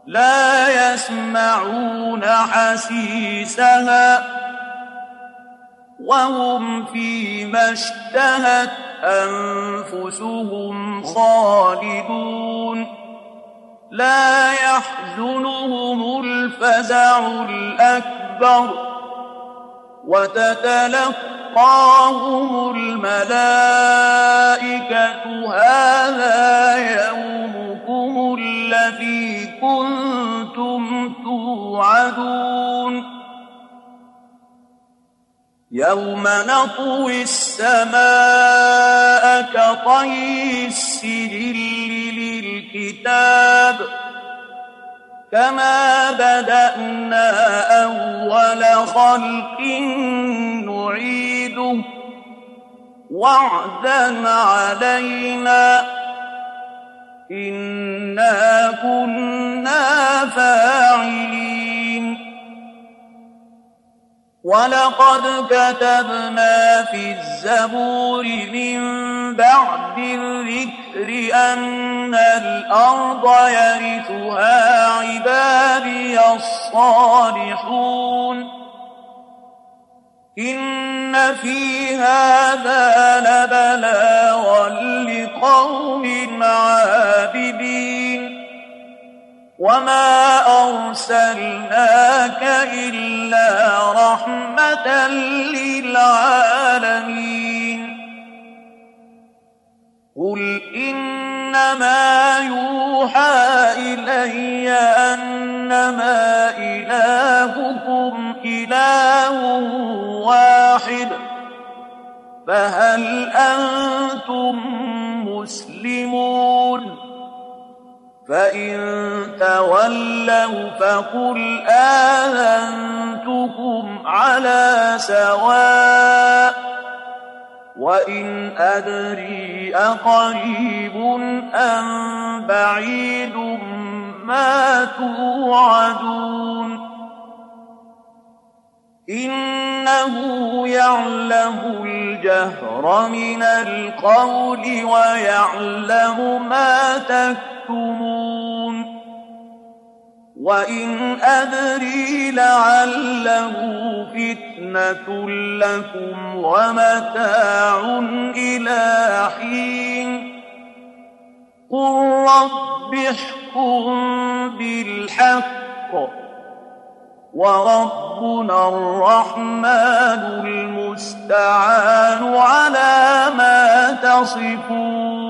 لا يسمعون حسيسها وهم فيما اشتهت أنفسهم خالدون لا يحزنهم الفزع الأكبر وتتلقاهم الملائكة هذا يومكم الذي كنتم توعدون يوم نطوي السماء كطي السجل للكتاب كما بدأنا أول خلق نعيده وعدا علينا إنا كنا فاعلين ولقد كتبنا في الزبور من بعد الذكر أن الأرض يرثها عبادي الصالحون إن في هذا لبلاغا لقوم عابدين وما أرسلناك إلا رحمة للعالمين قل إنما يوحى إلي أنما إلهكم إله واحد فهل أنتم مسلمون فإن تولوا فقل آذنتكم على سواء وإن أدري أقريب أم بعيد ما توعدون إنه يعلم الجهر من القول ويعلم ما تكتمون وإن أدري لعله فتنة لكم ومتاع إلى حين قل رب احكم بالحق وربنا الرحمن المستعان على ما تصفون